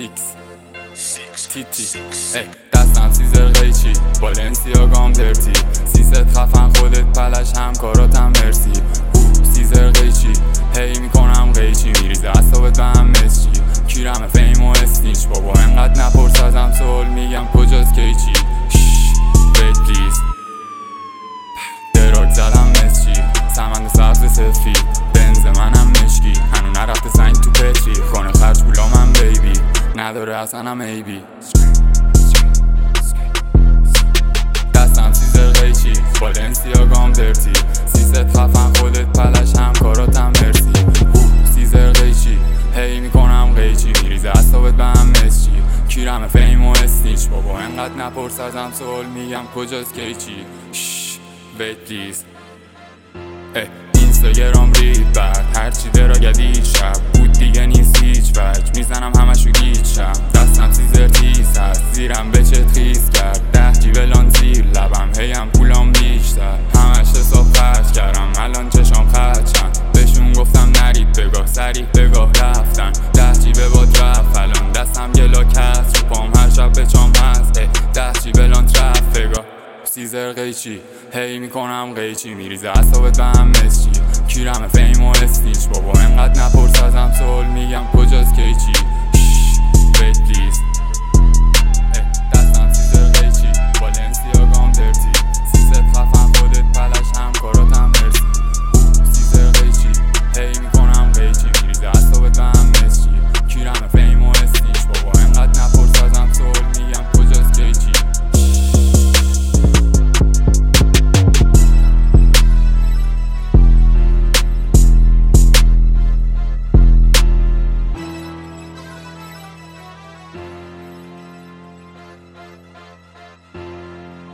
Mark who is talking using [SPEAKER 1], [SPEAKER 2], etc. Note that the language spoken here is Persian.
[SPEAKER 1] تیتی دستم سیزر قیچی بالنسیاگام درتی سیست خفن خودت پلش همکاراتم مرسی سیزر قیچی هی میکنم قیچی میریزه اصابت به هم مسچی کیرم فیم و استیچ بابا انقدر نپرس ازم سوال میگم کجاست کیچی بیت پلیز دراک زدم مسچی سمند سبز سفید بنز منم مشکی هنو نرفته سنگ تو پتری خانه خرج پولا من بیبی نداره اصلا هم ایبی دستم سیزر قیچی بالنسیاگام درتی سیست خفن خودت پلش همکاراتم مرسی سیزر قیچی هی میکنم قیچی میریزه اصابت به هم مسچی کیرم فیم و استیچ بابا انقدر نپرس ازم سوال میگم کجاست کیچی ویت پلیز اینستاگرام رید بعد هرچی دراگدی شب بود دیگه نیست هیچ وجه میزنم همشو گیچم دستم سیزر تیز هست زیرم به چت خیز کرد 10 جیبلان زیر لبم هیم پولام بیشتر همش حساب خرج کردم الان چشام خرچن بهشون گفتم نرید بگاه سریح بگاه رفتن 10 جیبه باد رفت الان دستم گلاک هست رو پام هر شب به چام هست 10 جیبلان ترفگاه سیزر قیچی هی میکنم قیچی میریزه اصابت به هم مسچی کیرم فیم و استیچ بابا انقدر نپرس ازم سوال میگم کجاست کیچی بیت پلیز